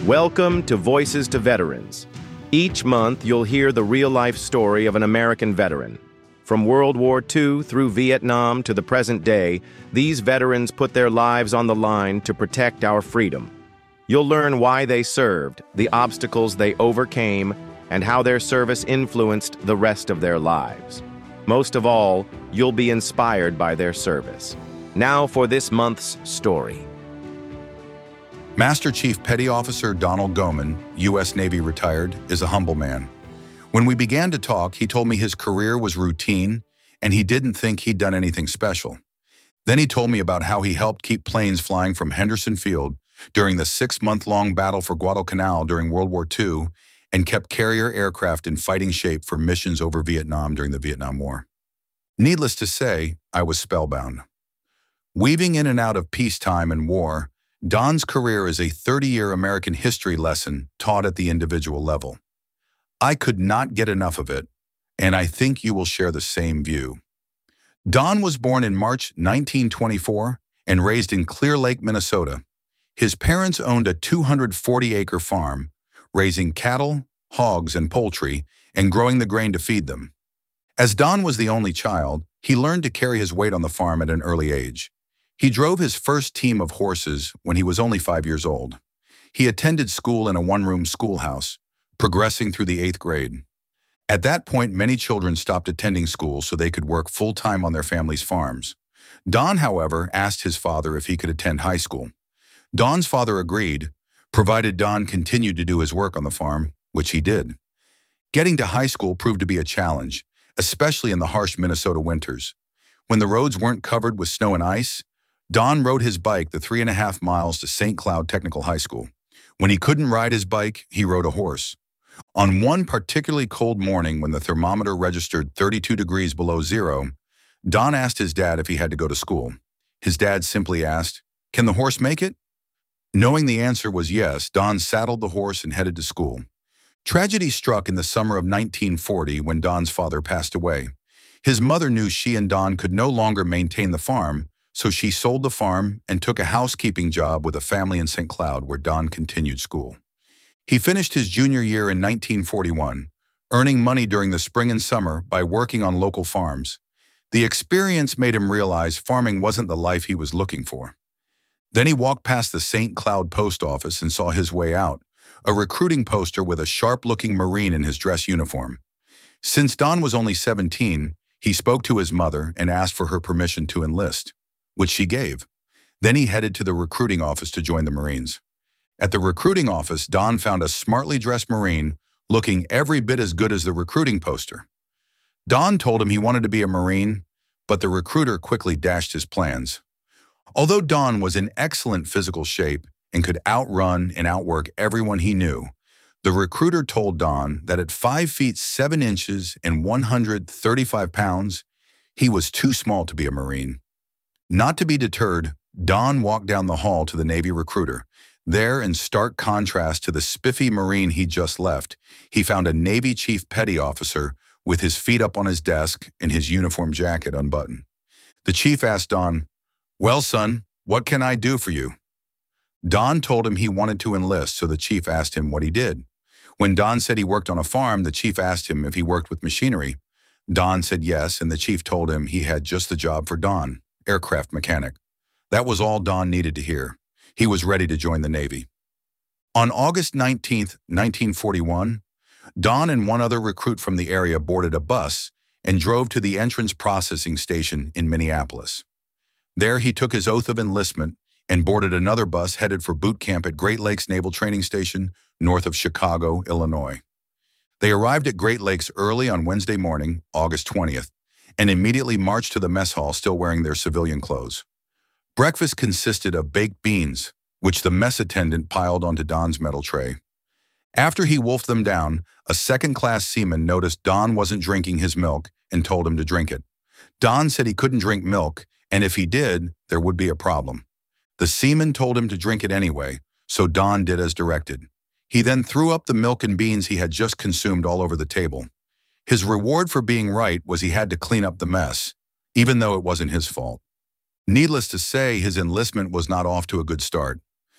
Welcome to Voices to Veterans. Each month, you'll hear the real-life story of an American veteran. From World War II through Vietnam to the present day, these veterans put their lives on the line to protect our freedom. You'll learn why they served, the obstacles they overcame, and how their service influenced the rest of their lives. Most of all, you'll be inspired by their service. Now for this month's story. Master Chief Petty Officer Donald Goman, U.S. Navy retired, is a humble man. When we began to talk, he told me his career was routine and he didn't think he'd done anything special. Then he told me about how he helped keep planes flying from Henderson Field during the 6-month-long battle for Guadalcanal during World War II and kept carrier aircraft in fighting shape for missions over Vietnam during the Vietnam War. Needless to say, I was spellbound. Weaving in and out of peacetime and war, Don's career is a 30-year American history lesson taught at the individual level. I could not get enough of it, and I think you will share the same view. Don was born in March 1924 and raised in Clear Lake, Minnesota. His parents owned a 240-acre farm, raising cattle, hogs, and poultry, and growing the grain to feed them. As Don was the only child, he learned to carry his weight on the farm at an early age. He drove his first team of horses when he was only 5 years old. He attended school in a one-room schoolhouse, progressing through the 8th grade. At that point, many children stopped attending school so they could work full-time on their family's farms. Don, however, asked his father if he could attend high school. Don's father agreed, provided Don continued to do his work on the farm, which he did. Getting to high school proved to be a challenge, especially in the harsh Minnesota winters. When the roads weren't covered with snow and ice, Don rode his bike the 3.5 miles to St. Cloud Technical High School. When he couldn't ride his bike, he rode a horse. On one particularly cold morning when the thermometer registered 32 degrees below zero, Don asked his dad if he had to go to school. His dad simply asked, "Can the horse make it?" Knowing the answer was yes, Don saddled the horse and headed to school. Tragedy struck in the summer of 1940 when Don's father passed away. His mother knew she and Don could no longer maintain the farm, so she sold the farm and took a housekeeping job with a family in St. Cloud where Don continued school. He finished his junior year in 1941, earning money during the spring and summer by working on local farms. The experience made him realize farming wasn't the life he was looking for. Then he walked past the St. Cloud post office and saw his way out, a recruiting poster with a sharp-looking Marine in his dress uniform. Since Don was only 17, he spoke to his mother and asked for her permission to enlist, which she gave. Then he headed to the recruiting office to join the Marines. At the recruiting office, Don found a smartly dressed Marine looking every bit as good as the recruiting poster. Don told him he wanted to be a Marine, but the recruiter quickly dashed his plans. Although Don was in excellent physical shape and could outrun and outwork everyone he knew, the recruiter told Don that at 5 feet 7 inches and 135 pounds, he was too small to be a Marine. Not to be deterred, Don walked down the hall to the Navy recruiter. There, in stark contrast to the spiffy Marine he just left, he found a Navy Chief Petty Officer with his feet up on his desk and his uniform jacket unbuttoned. The chief asked Don, "Well, son, what can I do for you?" Don told him he wanted to enlist, so the chief asked him what he did. When Don said he worked on a farm, the chief asked him if he worked with machinery. Don said yes, and the chief told him he had just the job for Don, aircraft mechanic. That was all Don needed to hear. He was ready to join the Navy. On August 19, 1941, Don and one other recruit from the area boarded a bus and drove to the entrance processing station in Minneapolis. There he took his oath of enlistment and boarded another bus headed for boot camp at Great Lakes Naval Training Station, north of Chicago, Illinois. They arrived at Great Lakes early on Wednesday morning, August 20th, and immediately marched to the mess hall still wearing their civilian clothes. Breakfast consisted of baked beans, which the mess attendant piled onto Don's metal tray. After he wolfed them down, a second-class seaman noticed Don wasn't drinking his milk and told him to drink it. Don said he couldn't drink milk, and if he did, there would be a problem. The seaman told him to drink it anyway, so Don did as directed. He then threw up the milk and beans he had just consumed all over the table. His reward for being right was he had to clean up the mess, even though it wasn't his fault. Needless to say, his enlistment was not off to a good start.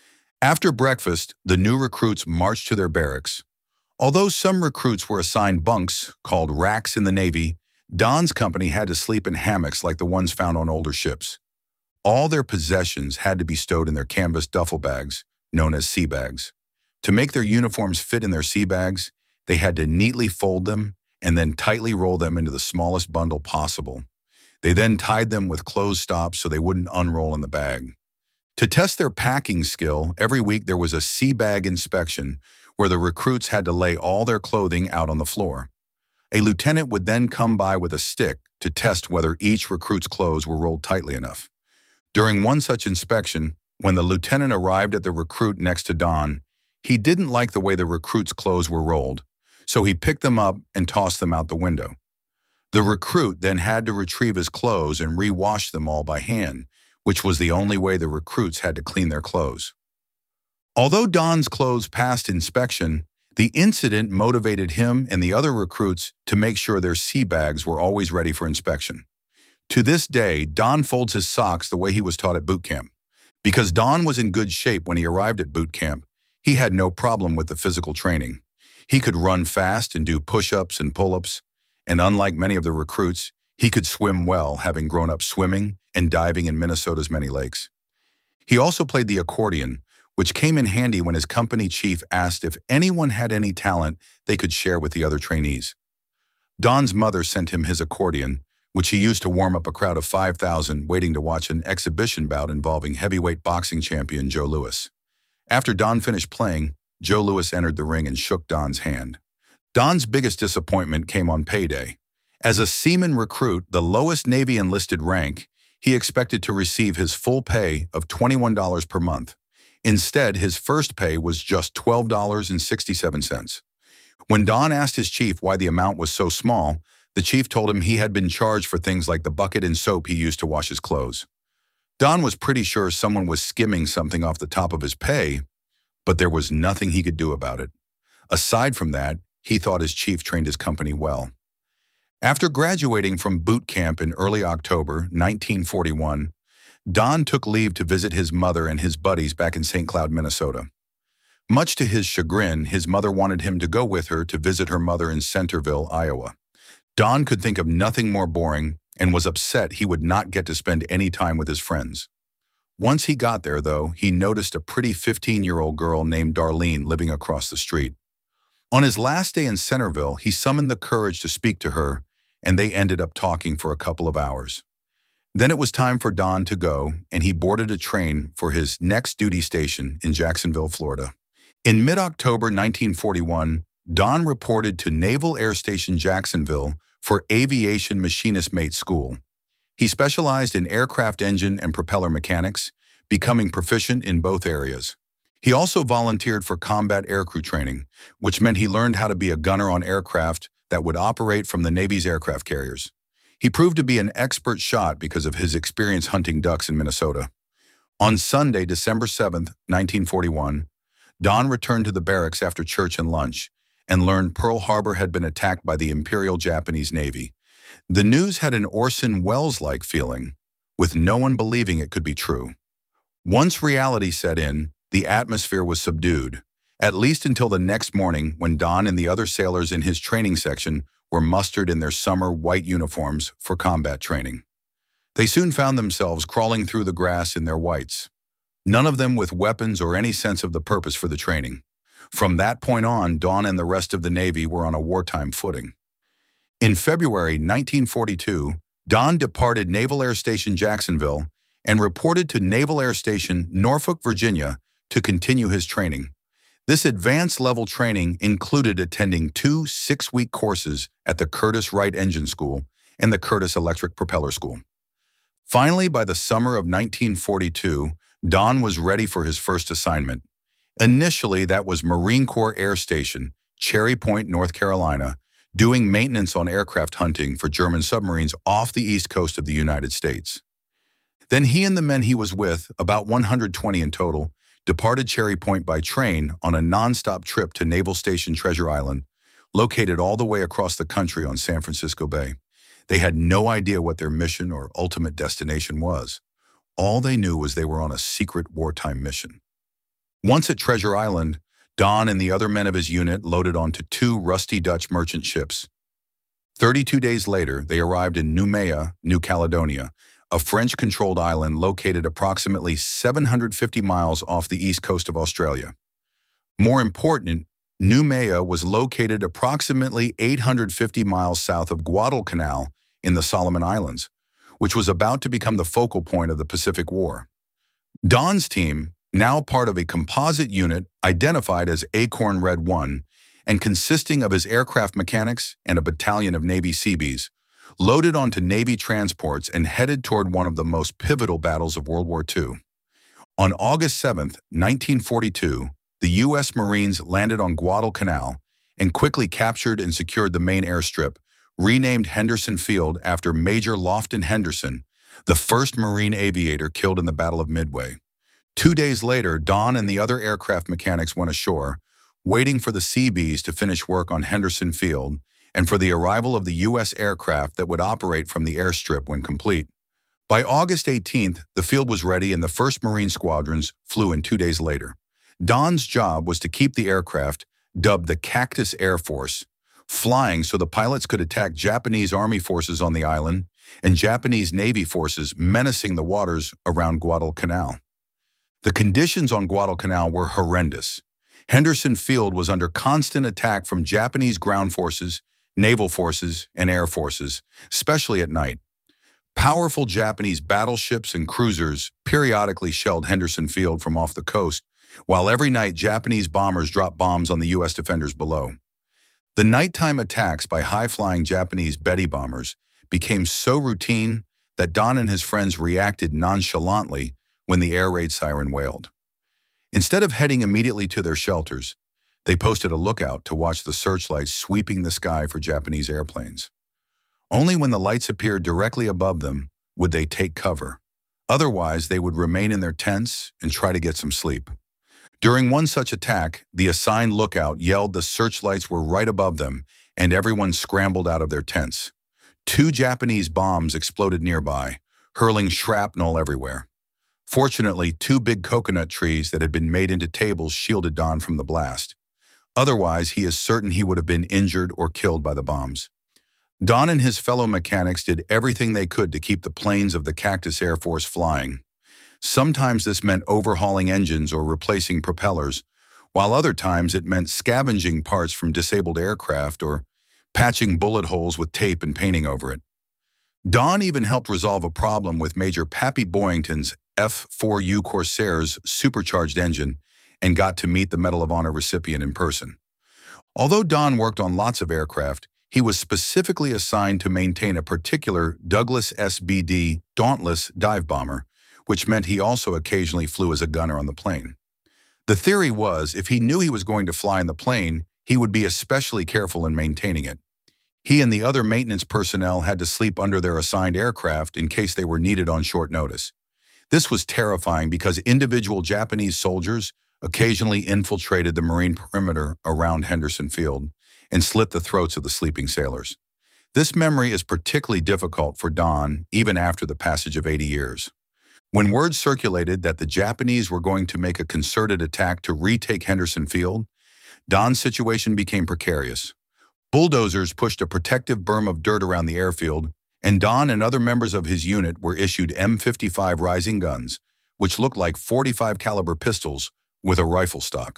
After breakfast, the new recruits marched to their barracks. Although some recruits were assigned bunks, called racks in the Navy, Don's company had to sleep in hammocks like the ones found on older ships. All their possessions had to be stowed in their canvas duffel bags, known as sea bags. To make their uniforms fit in their sea bags, they had to neatly fold them and then tightly roll them into the smallest bundle possible. They then tied them with closed stops so they wouldn't unroll in the bag. To test their packing skill, every week there was a sea bag inspection where the recruits had to lay all their clothing out on the floor. A lieutenant would then come by with a stick to test whether each recruit's clothes were rolled tightly enough. During one such inspection, when the lieutenant arrived at the recruit next to Don, he didn't like the way the recruit's clothes were rolled, so he picked them up and tossed them out the window. The recruit then had to retrieve his clothes and re-wash them all by hand, which was the only way the recruits had to clean their clothes. Although Don's clothes passed inspection, the incident motivated him and the other recruits to make sure their sea bags were always ready for inspection. To this day, Don folds his socks the way he was taught at boot camp. Because Don was in good shape when he arrived at boot camp, he had no problem with the physical training. He could run fast and do push-ups and pull-ups, and unlike many of the recruits, he could swim well, having grown up swimming and diving in Minnesota's many lakes. He also played the accordion, which came in handy when his company chief asked if anyone had any talent they could share with the other trainees. Don's mother sent him his accordion, which he used to warm up a crowd of 5,000 waiting to watch an exhibition bout involving heavyweight boxing champion Joe Louis. After Don finished playing, Joe Louis entered the ring and shook Don's hand. Don's biggest disappointment came on payday. As a seaman recruit, the lowest Navy enlisted rank, he expected to receive his full pay of $21 per month. Instead, his first pay was just $12.67. When Don asked his chief why the amount was so small, the chief told him he had been charged for things like the bucket and soap he used to wash his clothes. Don was pretty sure someone was skimming something off the top of his pay, but there was nothing he could do about it. Aside from that, he thought his chief trained his company well. After graduating from boot camp in early October 1941, Don took leave to visit his mother and his buddies back in St. Cloud, Minnesota. Much to his chagrin, his mother wanted him to go with her to visit her mother in Centerville, Iowa. Don could think of nothing more boring and was upset he would not get to spend any time with his friends. Once he got there, though, he noticed a pretty 15-year-old girl named Darlene living across the street. On his last day in Centerville, he summoned the courage to speak to her, and they ended up talking for a couple of hours. Then it was time for Don to go, and he boarded a train for his next duty station in Jacksonville, Florida. In mid-October 1941, Don reported to Naval Air Station Jacksonville for Aviation Machinist Mate School. He specialized in aircraft engine and propeller mechanics, becoming proficient in both areas. He also volunteered for combat aircrew training, which meant he learned how to be a gunner on aircraft that would operate from the Navy's aircraft carriers. He proved to be an expert shot because of his experience hunting ducks in Minnesota. On Sunday, December 7, 1941, Don returned to the barracks after church and lunch and learned Pearl Harbor had been attacked by the Imperial Japanese Navy. The news had an Orson Welles-like feeling, with no one believing it could be true. Once reality set in, the atmosphere was subdued, at least until the next morning when Don and the other sailors in his training section were mustered in their summer white uniforms for combat training. They soon found themselves crawling through the grass in their whites, none of them with weapons or any sense of the purpose for the training. From that point on, Don and the rest of the Navy were on a wartime footing. In February 1942, Don departed Naval Air Station Jacksonville and reported to Naval Air Station Norfolk, Virginia, to continue his training. This advanced-level training included attending 2 6-week courses at the Curtiss Wright Engine School and the Curtiss Electric Propeller School. Finally, by the summer of 1942, Don was ready for his first assignment. Initially, that was Marine Corps Air Station, Cherry Point, North Carolina, doing maintenance on aircraft hunting for German submarines off the east coast of the United States. Then he and the men he was with, about 120 in total, departed Cherry Point by train on a non-stop trip to Naval Station Treasure Island, located all the way across the country on San Francisco Bay. They had no idea what their mission or ultimate destination was. All they knew was they were on a secret wartime mission. Once at Treasure Island, Don and the other men of his unit loaded onto two rusty Dutch merchant ships. 32 days later, they arrived in Noumea, New Caledonia, a French-controlled island located approximately 750 miles off the east coast of Australia. More important, Noumea was located approximately 850 miles south of Guadalcanal in the Solomon Islands, which was about to become the focal point of the Pacific War. Don's team, now part of a composite unit identified as Acorn Red 1 and consisting of his aircraft mechanics and a battalion of Navy Seabees, loaded onto Navy transports and headed toward one of the most pivotal battles of World War II. On August 7, 1942, the U.S. Marines landed on Guadalcanal and quickly captured and secured the main airstrip, renamed Henderson Field after Major Lofton Henderson, the first Marine aviator killed in the Battle of Midway. 2 days later, Don and the other aircraft mechanics went ashore, waiting for the Seabees to finish work on Henderson Field and for the arrival of the U.S. aircraft that would operate from the airstrip when complete. By August 18th, the field was ready and the 1st Marine squadrons flew in 2 days later. Don's job was to keep the aircraft, dubbed the Cactus Air Force, flying so the pilots could attack Japanese Army forces on the island and Japanese Navy forces menacing the waters around Guadalcanal. The conditions on Guadalcanal were horrendous. Henderson Field was under constant attack from Japanese ground forces, naval forces, and air forces, especially at night. Powerful Japanese battleships and cruisers periodically shelled Henderson Field from off the coast, while every night Japanese bombers dropped bombs on the U.S. defenders below. The nighttime attacks by high-flying Japanese Betty bombers became so routine that Don and his friends reacted nonchalantly when the air raid siren wailed. Instead of heading immediately to their shelters, they posted a lookout to watch the searchlights sweeping the sky for Japanese airplanes. Only when the lights appeared directly above them would they take cover. Otherwise, they would remain in their tents and try to get some sleep. During one such attack, the assigned lookout yelled the searchlights were right above them, and everyone scrambled out of their tents. 2 Japanese bombs exploded nearby, hurling shrapnel everywhere. Fortunately, 2 big coconut trees that had been made into tables shielded Don from the blast. Otherwise, he is certain he would have been injured or killed by the bombs. Don and his fellow mechanics did everything they could to keep the planes of the Cactus Air Force flying. Sometimes this meant overhauling engines or replacing propellers, while other times it meant scavenging parts from disabled aircraft or patching bullet holes with tape and painting over it. Don even helped resolve a problem with Major Pappy Boyington's F-4U Corsair's supercharged engine and got to meet the Medal of Honor recipient in person. Although Don worked on lots of aircraft, he was specifically assigned to maintain a particular Douglas SBD Dauntless dive bomber, which meant he also occasionally flew as a gunner on the plane. The theory was if he knew he was going to fly in the plane, he would be especially careful in maintaining it. He and the other maintenance personnel had to sleep under their assigned aircraft in case they were needed on short notice. This was terrifying because individual Japanese soldiers occasionally infiltrated the Marine perimeter around Henderson Field and slit the throats of the sleeping sailors. This memory is particularly difficult for Don even after the passage of 80 years. When word circulated that the Japanese were going to make a concerted attack to retake Henderson Field, Don's situation became precarious. Bulldozers pushed a protective berm of dirt around the airfield, and Don and other members of his unit were issued M55 Rising guns, which looked like .45 caliber pistols with a rifle stock.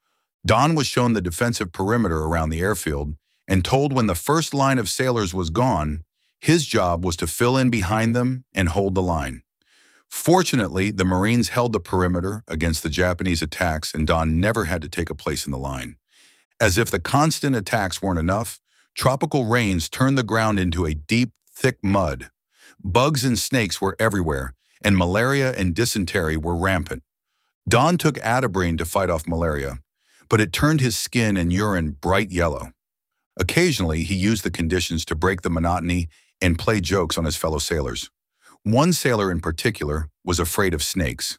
Don was shown the defensive perimeter around the airfield and told when the first line of sailors was gone, his job was to fill in behind them and hold the line. Fortunately, the Marines held the perimeter against the Japanese attacks, and Don never had to take a place in the line. As if the constant attacks weren't enough, tropical rains turned the ground into a deep, thick mud. Bugs and snakes were everywhere, and malaria and dysentery were rampant. Don took Atabrine to fight off malaria, but it turned his skin and urine bright yellow. Occasionally, he used the conditions to break the monotony and play jokes on his fellow sailors. One sailor in particular was afraid of snakes.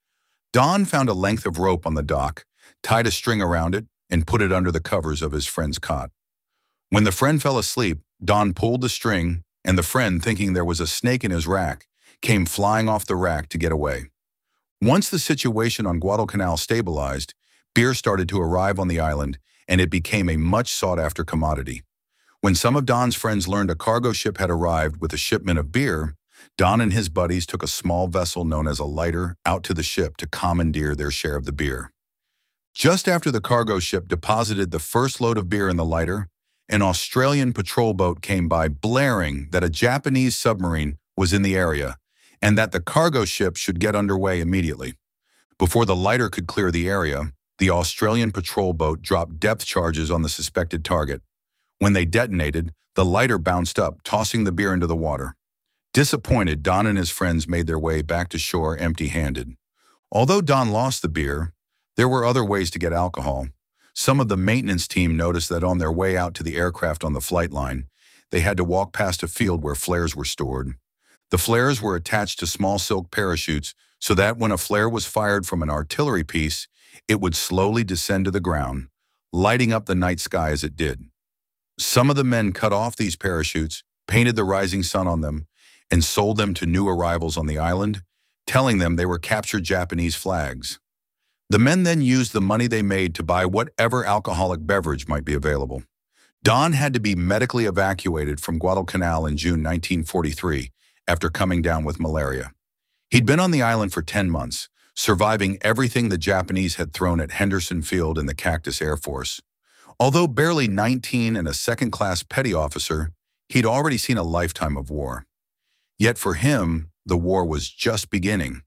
Don found a length of rope on the dock, tied a string around it, and put it under the covers of his friend's cot. When the friend fell asleep, Don pulled the string, and the friend, thinking there was a snake in his rack, came flying off the rack to get away. Once the situation on Guadalcanal stabilized, beer started to arrive on the island, and it became a much sought-after commodity. When some of Don's friends learned a cargo ship had arrived with a shipment of beer, Don and his buddies took a small vessel known as a lighter out to the ship to commandeer their share of the beer. Just after the cargo ship deposited the first load of beer in the lighter, an Australian patrol boat came by blaring that a Japanese submarine was in the area and that the cargo ship should get underway immediately. Before the lighter could clear the area, the Australian patrol boat dropped depth charges on the suspected target. When they detonated, the lighter bounced up, tossing the beer into the water. Disappointed, Don and his friends made their way back to shore empty-handed. Although Don lost the beer, there were other ways to get alcohol. Some of the maintenance team noticed that on their way out to the aircraft on the flight line, they had to walk past a field where flares were stored. The flares were attached to small silk parachutes so that when a flare was fired from an artillery piece, it would slowly descend to the ground, lighting up the night sky as it did. Some of the men cut off these parachutes, painted the rising sun on them, and sold them to new arrivals on the island, telling them they were captured Japanese flags. The men then used the money they made to buy whatever alcoholic beverage might be available. Don had to be medically evacuated from Guadalcanal in June 1943 after coming down with malaria. He'd been on the island for 10 months, surviving everything the Japanese had thrown at Henderson Field and the Cactus Air Force. Although barely 19 and a second-class petty officer, he'd already seen a lifetime of war. Yet for him, the war was just beginning.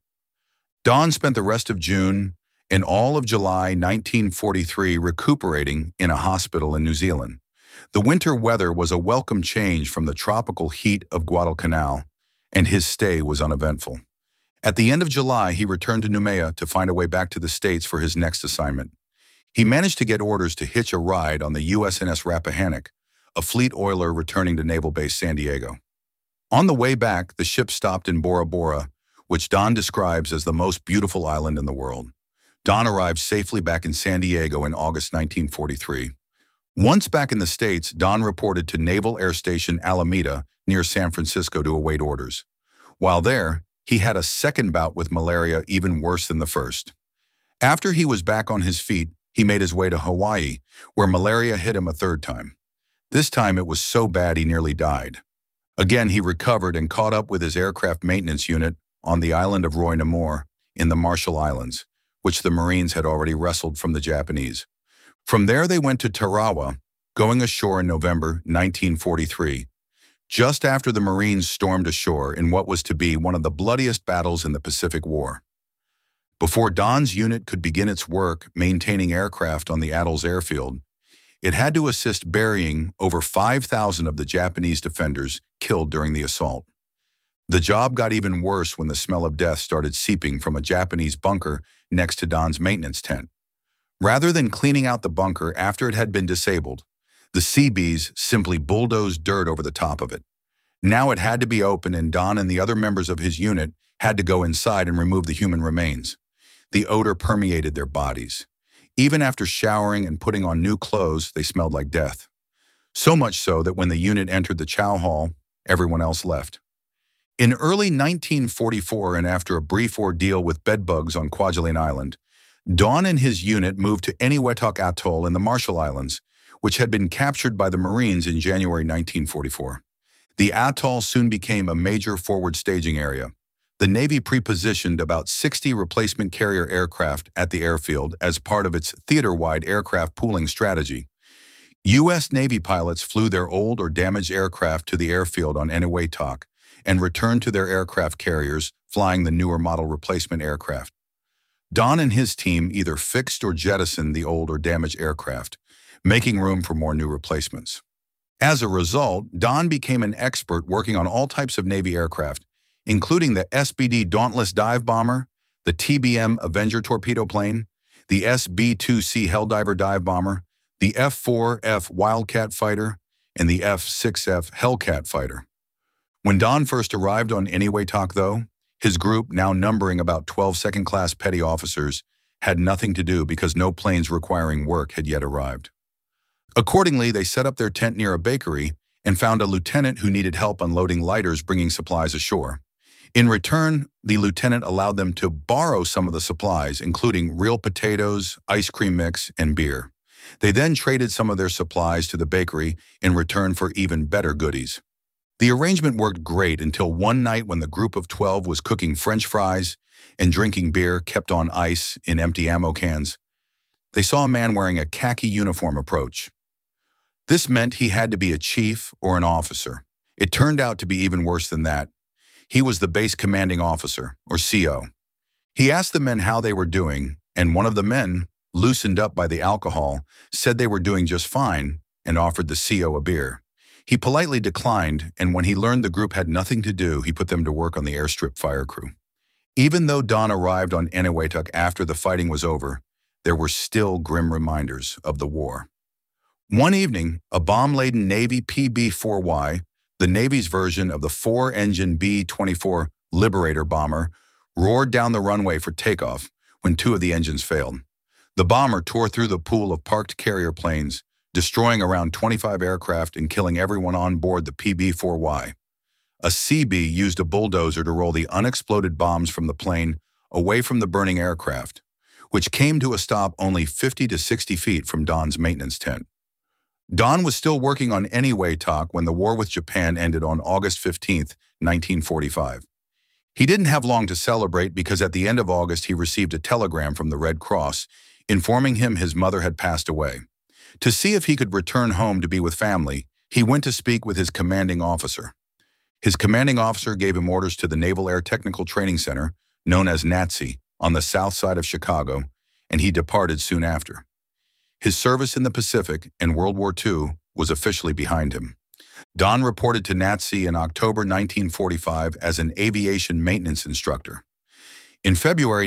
Don spent the rest of June and all of July 1943 recuperating in a hospital in New Zealand. The winter weather was a welcome change from the tropical heat of Guadalcanal, and his stay was uneventful. At the end of July, he returned to Noumea to find a way back to the States for his next assignment. He managed to get orders to hitch a ride on the USNS Rappahannock, a fleet oiler returning to Naval Base San Diego. On the way back, the ship stopped in Bora Bora, which Don describes as the most beautiful island in the world. Don arrived safely back in San Diego in August 1943. Once back in the States, Don reported to Naval Air Station Alameda near San Francisco to await orders. While there, he had a second bout with malaria even worse than the first. After he was back on his feet, he made his way to Hawaii, where malaria hit him a third time. This time it was so bad he nearly died. Again, he recovered and caught up with his aircraft maintenance unit on the island of Roy Namor in the Marshall Islands, which the Marines had already wrestled from the Japanese. From there, they went to Tarawa, going ashore in November 1943, just after the Marines stormed ashore in what was to be one of the bloodiest battles in the Pacific War. Before Don's unit could begin its work maintaining aircraft on the Atoll's airfield, it had to assist burying over 5,000 of the Japanese defenders killed during the assault. The job got even worse when the smell of death started seeping from a Japanese bunker next to Don's maintenance tent. Rather than cleaning out the bunker after it had been disabled, the Seabees simply bulldozed dirt over the top of it. Now it had to be open, and Don and the other members of his unit had to go inside and remove the human remains. The odor permeated their bodies. Even after showering and putting on new clothes, they smelled like death. So much so that when the unit entered the chow hall, everyone else left. In early 1944, and after a brief ordeal with bedbugs on Kwajalein Island, Don and his unit moved to Eniwetok Atoll in the Marshall Islands, which had been captured by the Marines in January 1944. The atoll soon became a major forward staging area. The Navy pre-positioned about 60 replacement carrier aircraft at the airfield as part of its theater-wide aircraft pooling strategy. U.S. Navy pilots flew their old or damaged aircraft to the airfield on Eniwetok and returned to their aircraft carriers, flying the newer model replacement aircraft. Don and his team either fixed or jettisoned the old or damaged aircraft, making room for more new replacements. As a result, Don became an expert working on all types of Navy aircraft, including the SBD Dauntless dive bomber, the TBM Avenger torpedo plane, the SB-2C Helldiver dive bomber, the F-4F Wildcat fighter, and the F-6F Hellcat fighter. When Don first arrived on Eniwetok, though, his group, now numbering about 12 second-class petty officers, had nothing to do because no planes requiring work had yet arrived. Accordingly, they set up their tent near a bakery and found a lieutenant who needed help unloading lighters bringing supplies ashore. In return, the lieutenant allowed them to borrow some of the supplies, including real potatoes, ice cream mix, and beer. They then traded some of their supplies to the bakery in return for even better goodies. The arrangement worked great until one night when the group of 12 was cooking French fries and drinking beer kept on ice in empty ammo cans. They saw a man wearing a khaki uniform approach. This meant he had to be a chief or an officer. It turned out to be even worse than that. He was the base commanding officer, or CO. He asked the men how they were doing, and one of the men, loosened up by the alcohol, said they were doing just fine and offered the CO a beer. He politely declined, and when he learned the group had nothing to do, he put them to work on the airstrip fire crew. Even though Don arrived on Eniwetok after the fighting was over, there were still grim reminders of the war. One evening, a bomb-laden Navy PB-4Y, the Navy's version of the four-engine B-24 Liberator bomber, roared down the runway for takeoff when two of the engines failed. The bomber tore through the pool of parked carrier planes, destroying around 25 aircraft and killing everyone on board the PB-4Y. A CB used a bulldozer to roll the unexploded bombs from the plane away from the burning aircraft, which came to a stop only 50 to 60 feet from Don's maintenance tent. Don was still working on Eniwetok when the war with Japan ended on August 15, 1945. He didn't have long to celebrate because at the end of August he received a telegram from the Red Cross informing him his mother had passed away. To see if he could return home to be with family, he went to speak with his commanding officer. His commanding officer gave him orders to the Naval Air Technical Training Center, known as NATSE, on the south side of Chicago, and he departed soon after. His service in the Pacific and World War II was officially behind him. Don reported to NATSE in October 1945 as an aviation maintenance instructor. In February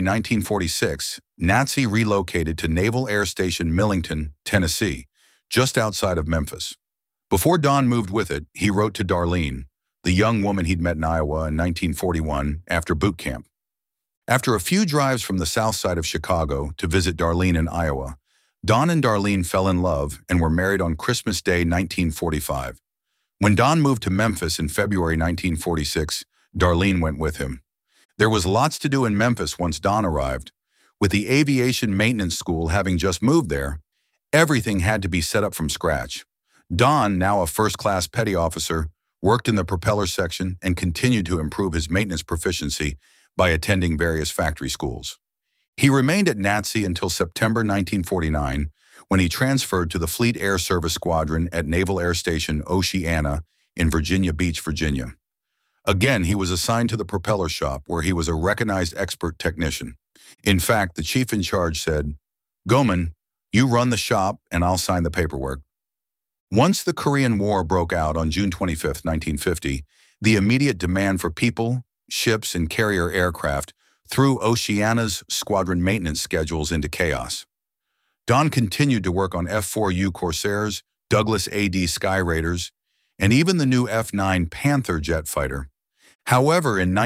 1946, NATSE relocated to Naval Air Station Millington, Tennessee, just outside of Memphis. Before Don moved with it, he wrote to Darlene, the young woman he'd met in Iowa in 1941 after boot camp. After a few drives from the south side of Chicago to visit Darlene in Iowa, Don and Darlene fell in love and were married on Christmas Day 1945. When Don moved to Memphis in February 1946, Darlene went with him. There was lots to do in Memphis once Don arrived. With the aviation maintenance school having just moved there, everything had to be set up from scratch. Don, now a first-class petty officer, worked in the propeller section and continued to improve his maintenance proficiency by attending various factory schools. He remained at NATSE until September 1949, when he transferred to the Fleet Air Service Squadron at Naval Air Station Oceana in Virginia Beach, Virginia. Again, he was assigned to the propeller shop, where he was a recognized expert technician. In fact, the chief in charge said, "Goman, you run the shop and I'll sign the paperwork." Once the Korean War broke out on June 25, 1950, the immediate demand for people, ships, and carrier aircraft threw Oceana's squadron maintenance schedules into chaos. Don continued to work on F-4U Corsairs, Douglas AD Sky Raiders, and even the new F-9 Panther jet fighter. However, in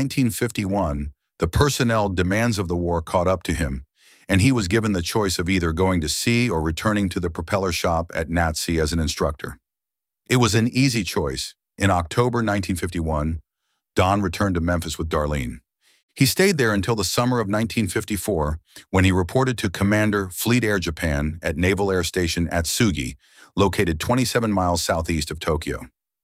1951, the personnel demands of the war caught up to him, and he was given the choice of either going to sea or returning to the propeller shop at NATSE as an instructor. It was an easy choice. In October 1951, Don returned to Memphis with Darlene. He stayed there until the summer of 1954, when he reported to Commander Fleet Air Japan at Naval Air Station Atsugi, located 27 miles southeast of Tokyo.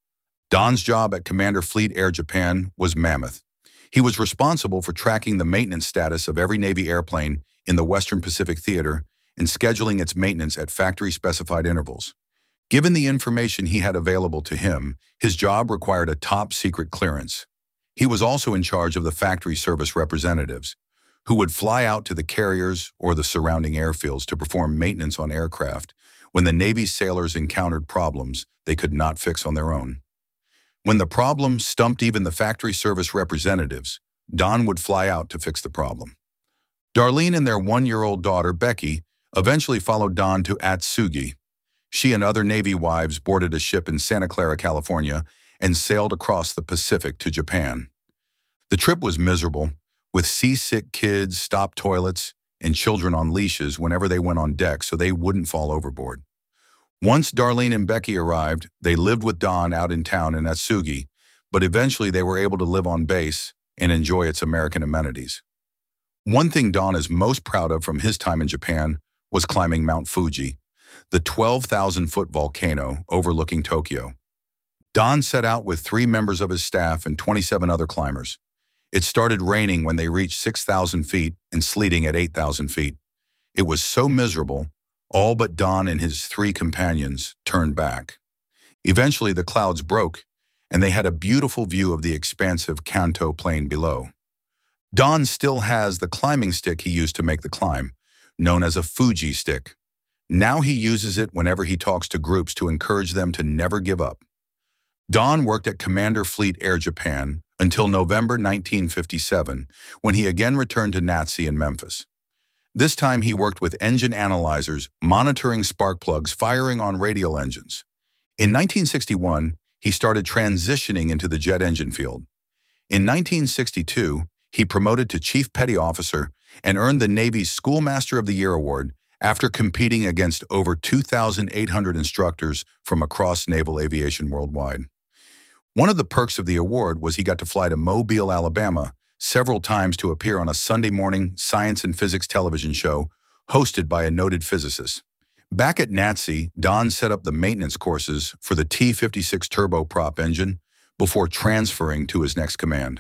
Don's job at Commander Fleet Air Japan was mammoth. He was responsible for tracking the maintenance status of every Navy airplane in the Western Pacific Theater and scheduling its maintenance at factory-specified intervals. Given the information he had available to him, his job required a top-secret clearance. He was also in charge of the factory service representatives, who would fly out to the carriers or the surrounding airfields to perform maintenance on aircraft when the Navy's sailors encountered problems they could not fix on their own. When the problem stumped even the factory service representatives, Don would fly out to fix the problem. Darlene and their one-year-old daughter, Becky, eventually followed Don to Atsugi. She and other Navy wives boarded a ship in Santa Clara, California, and sailed across the Pacific to Japan. The trip was miserable, with seasick kids, stopped toilets, and children on leashes whenever they went on deck so they wouldn't fall overboard. Once Darlene and Becky arrived, they lived with Don out in town in Atsugi, but eventually they were able to live on base and enjoy its American amenities. One thing Don is most proud of from his time in Japan was climbing Mount Fuji, the 12,000-foot volcano overlooking Tokyo. Don set out with 3 members of his staff and 27 other climbers. It started raining when they reached 6,000 feet and sleeting at 8,000 feet. It was so miserable, all but Don and his 3 companions turned back. Eventually, the clouds broke, and they had a beautiful view of the expansive Kanto plain below. Don still has the climbing stick he used to make the climb, known as a Fuji stick. Now he uses it whenever he talks to groups to encourage them to never give up. Don worked at Commander Fleet Air Japan until November 1957, when he again returned to NATSE in Memphis. This time he worked with engine analyzers, monitoring spark plugs firing on radial engines. In 1961, he started transitioning into the jet engine field. In 1962, he promoted to Chief Petty Officer and earned the Navy's Schoolmaster of the Year award after competing against over 2,800 instructors from across naval aviation worldwide. One of the perks of the award was he got to fly to Mobile, Alabama, several times to appear on a Sunday morning science and physics television show hosted by a noted physicist. Back at NATSE, Don set up the maintenance courses for the T-56 turboprop engine before transferring to his next command.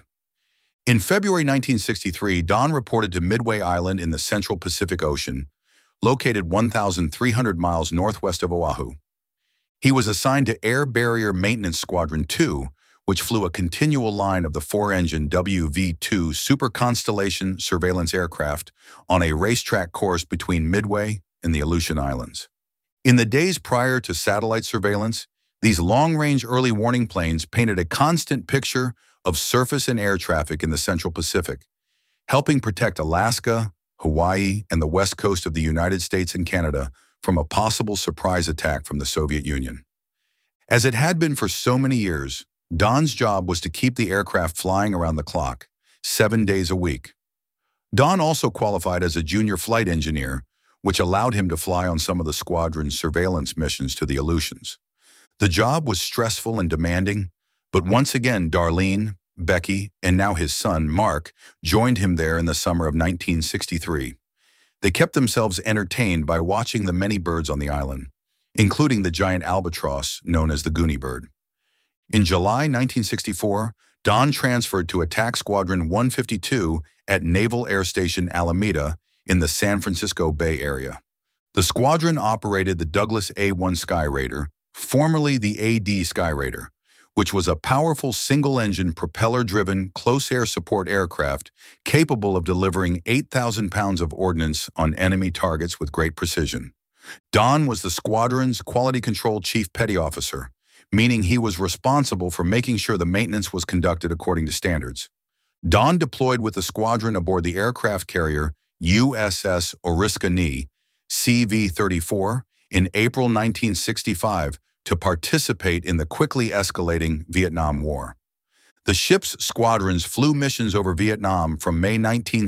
In February 1963, Don reported to Midway Island in the Central Pacific Ocean, located 1,300 miles northwest of Oahu. He was assigned to Air Barrier Maintenance Squadron 2, which flew a continual line of the 4-engine WV-2 Super Constellation surveillance aircraft on a racetrack course between Midway and the Aleutian Islands. In the days prior to satellite surveillance, these long-range early warning planes painted a constant picture of surface and air traffic in the Central Pacific, helping protect Alaska, Hawaii, and the west coast of the United States and Canada from a possible surprise attack from the Soviet Union. As it had been for so many years, Don's job was to keep the aircraft flying around the clock, 7 days a week. Don also qualified as a junior flight engineer, which allowed him to fly on some of the squadron's surveillance missions to the Aleutians. The job was stressful and demanding, but once again Darlene, Becky, and now his son, Mark, joined him there in the summer of 1963. They kept themselves entertained by watching the many birds on the island, including the giant albatross known as the Goonie bird. In July 1964, Don transferred to Attack Squadron 152 at Naval Air Station Alameda in the San Francisco Bay Area. The squadron operated the Douglas A-1 Skyraider, formerly the A-D Skyraider, which was a powerful single-engine, propeller-driven, close-air support aircraft capable of delivering 8,000 pounds of ordnance on enemy targets with great precision. Don was the squadron's quality control chief petty officer, meaning he was responsible for making sure the maintenance was conducted according to standards. Don deployed with the squadron aboard the aircraft carrier USS Oriskany, CV-34, in April 1965, to participate in the quickly escalating Vietnam War. The ship's squadrons flew missions over Vietnam from May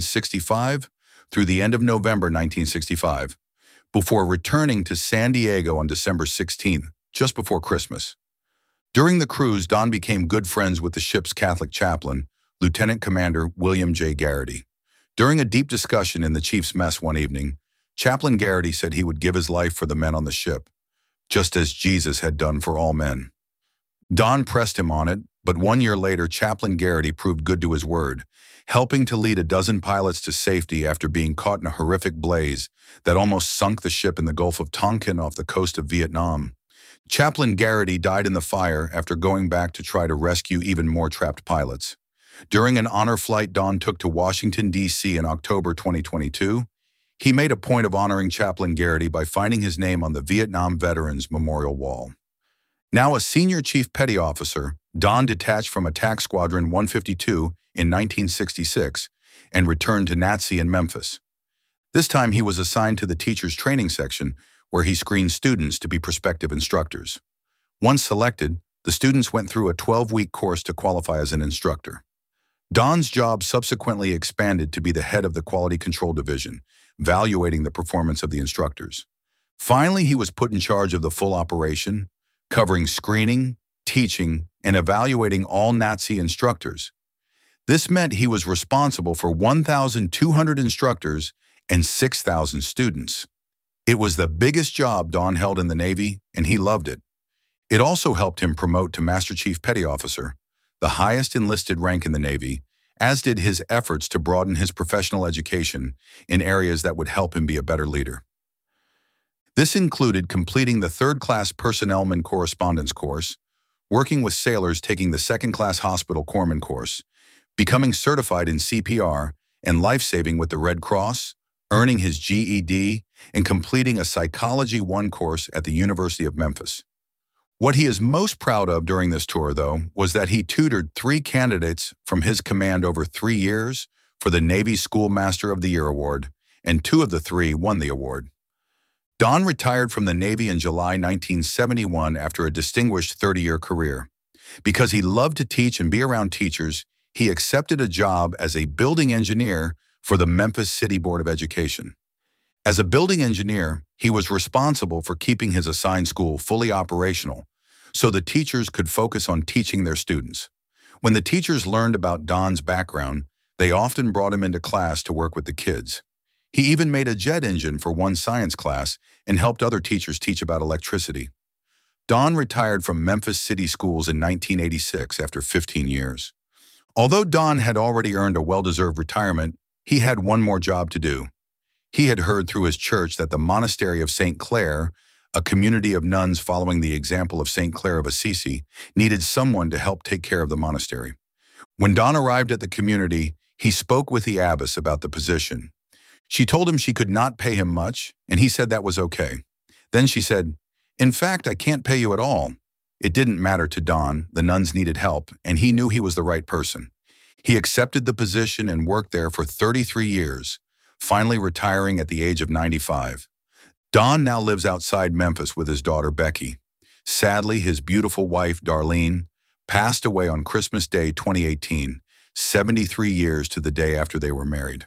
1965 through the end of November 1965, before returning to San Diego on December 16th, just before Christmas. During the cruise, Don became good friends with the ship's Catholic chaplain, Lieutenant Commander William J. Garrity. During a deep discussion in the chief's mess one evening, Chaplain Garrity said he would give his life for the men on the ship, just as Jesus had done for all men. Don pressed him on it, but 1 year later, Chaplain Garrity proved good to his word, helping to lead a dozen pilots to safety after being caught in a horrific blaze that almost sunk the ship in the Gulf of Tonkin off the coast of Vietnam. Chaplain Garrity died in the fire after going back to try to rescue even more trapped pilots. During an honor flight Don took to Washington, D.C. in October 2022, he made a point of honoring Chaplain Garrity by finding his name on the Vietnam Veterans Memorial Wall. Now a senior chief petty officer, Don detached from Attack Squadron 152 in 1966 and returned to NATSE in Memphis. This time he was assigned to the teacher's training section, where he screened students to be prospective instructors. Once selected, the students went through a 12-week course to qualify as an instructor. Don's job subsequently expanded to be the head of the Quality Control Division, evaluating the performance of the instructors. Finally, he was put in charge of the full operation, covering screening, teaching, and evaluating all NATSE instructors. This meant he was responsible for 1,200 instructors and 6,000 students. It was the biggest job Don held in the Navy, and he loved it. It also helped him promote to Master Chief Petty Officer, the highest enlisted rank in the Navy, as did his efforts to broaden his professional education in areas that would help him be a better leader. This included completing the third-class Personnelman Correspondence course, working with sailors taking the second-class Hospital Corpsman course, becoming certified in CPR and life-saving with the Red Cross, earning his GED, and completing a Psychology 1 course at the University of Memphis. What he is most proud of during this tour, though, was that he tutored 3 candidates from his command over 3 years for the Navy Schoolmaster of the Year award, and 2 of the 3 won the award. Don retired from the Navy in July 1971 after a distinguished 30-year career. Because he loved to teach and be around teachers, he accepted a job as a building engineer for the Memphis City Board of Education. As a building engineer, he was responsible for keeping his assigned school fully operational, so the teachers could focus on teaching their students. When the teachers learned about Don's background, they often brought him into class to work with the kids. He even made a jet engine for one science class and helped other teachers teach about electricity. Don retired from Memphis City Schools in 1986 after 15 years. Although Don had already earned a well-deserved retirement, he had one more job to do. He had heard through his church that the Monastery of St. Clare, a community of nuns following the example of St. Clare of Assisi, needed someone to help take care of the monastery. When Don arrived at the community, he spoke with the abbess about the position. She told him she could not pay him much, and he said that was okay. Then she said, "In fact, I can't pay you at all." It didn't matter to Don. The nuns needed help, and he knew he was the right person. He accepted the position and worked there for 33 years, finally retiring at the age of 95. Don now lives outside Memphis with his daughter, Becky. Sadly, his beautiful wife, Darlene, passed away on Christmas Day 2018, 73 years to the day after they were married.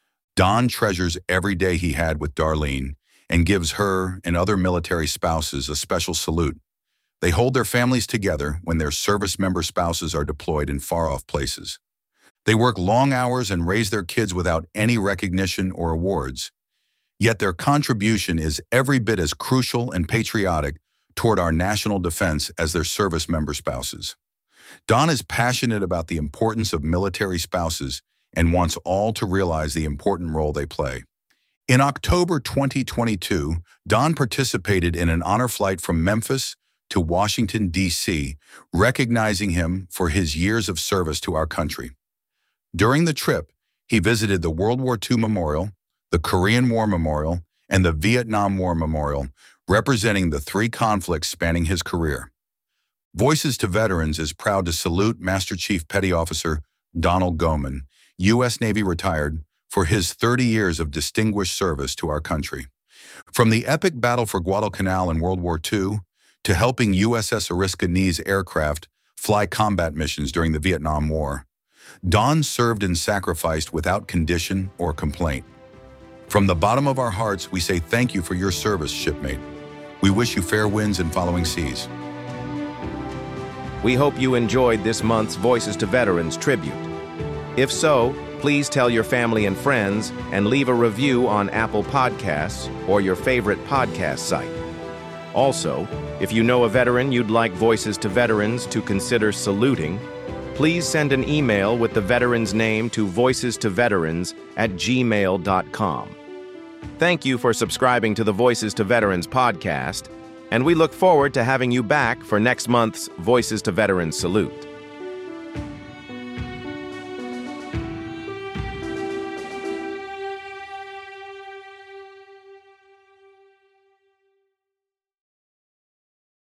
Don treasures every day he had with Darlene and gives her and other military spouses a special salute. They hold their families together when their service member spouses are deployed in far-off places. They work long hours and raise their kids without any recognition or awards. Yet their contribution is every bit as crucial and patriotic toward our national defense as their service member spouses. Don is passionate about the importance of military spouses and wants all to realize the important role they play. In October 2022, Don participated in an honor flight from Memphis to Washington, D.C., recognizing him for his years of service to our country. During the trip, he visited the World War II Memorial, the Korean War Memorial, and the Vietnam War Memorial, representing the 3 conflicts spanning his career. Voices to Veterans is proud to salute Master Chief Petty Officer Donald Goman, U.S. Navy retired, for his 30 years of distinguished service to our country. From the epic battle for Guadalcanal in World War II to helping USS Oriskany's aircraft fly combat missions during the Vietnam War, Don served and sacrificed without condition or complaint. From the bottom of our hearts, we say thank you for your service, shipmate. We wish you fair winds and following seas. We hope you enjoyed this month's Voices to Veterans tribute. If so, please tell your family and friends and leave a review on Apple Podcasts or your favorite podcast site. Also, if you know a veteran you'd like Voices to Veterans to consider saluting, please send an email with the veteran's name to voicesToVeterans@gmail.com. Thank you for subscribing to the Voices to Veterans podcast, and we look forward to having you back for next month's Voices to Veterans Salute.